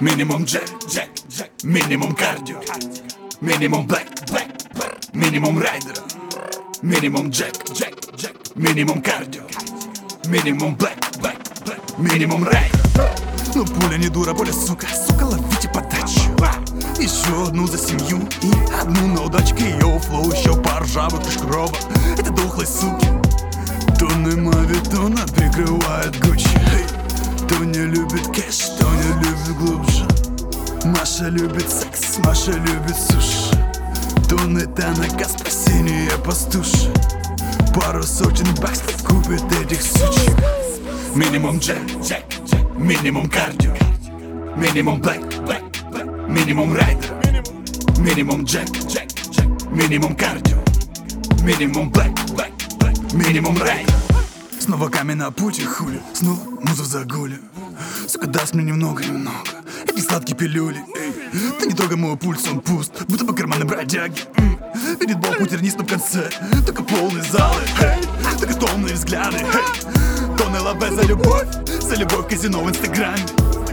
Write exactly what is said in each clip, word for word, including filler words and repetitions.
Минимум джек, джек, джек, минимум кардио, минимум блэк, блэк, блэк, минимум райдер, минимум джек, джек, джек, минимум кардио, минимум блэк, блэк, блэк, минимум райдер. Но пуля не дура, пуля сука, сука, ловите подачу. Еще одну за семью и одну на удачке. Йоу, флоу, еще пар ржавых шкроба. Это дохлой суки. Тонны мавитона прикрывает Гуччи. Кто не любит кэш, кто не любит глубже. Маша любит секс, Маша любит суши. Тонны танaka, спасение пастуши. Пару сотен баксов купит этих сучек. Минимум джек, джек, джек, минимум кардио, минимум блэк, блэк, блэк, минимум райдер, минимум джек, джек, джек, минимум кардио, минимум блэк, блэк, блэк, минимум райдер. Снова камень на пути, хули, снова музу в загуле. Сука, даст мне немного-немного эти сладкие пилюли, эй. Ты не трогай мой пульс, он пуст, будто бы карманы бродяги. Видит Бог путь тернистом конце, только полный залы, эй. Только томные взгляды, эй. Тонны лаве за любовь, за любовь казино в инстаграме.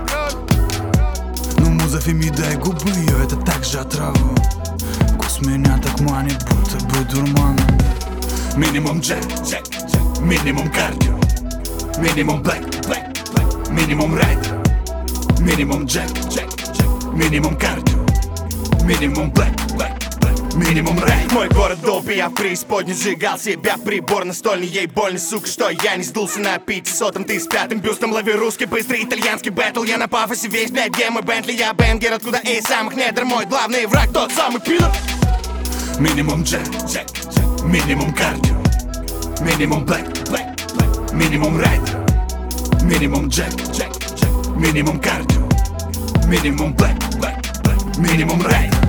Но муза Фемида и губы ее, это так же отрава. Вкус меня так манит, будто бы дурманом. Минимум джек, джек, джек, минимум кардио, минимум блэк, блэк, блэк, минимум райдер, минимум джек, джек, джек, минимум кардио, минимум блэк, блэк, блэк, минимум райдер. Мой город долб, я в преисподней сжигал себя в прибор настольный. Ей больно, сука, что я не сдулся на пяти сотом. Ты с пятым бюстом, лови русский, быстрый итальянский бэтл. Я на пафосе весь, блядь, где мой Бентли? Я бенгер, откуда и самых недр. Мой главный враг, тот самый пидор. Минимум джек, джек, джек, минимум кардио, минимум блэк, блэк, блэк, минимум райдер, минимум джек, джек, джек, минимум кардио, минимум блэк, блэк, блэк, минимум райдер.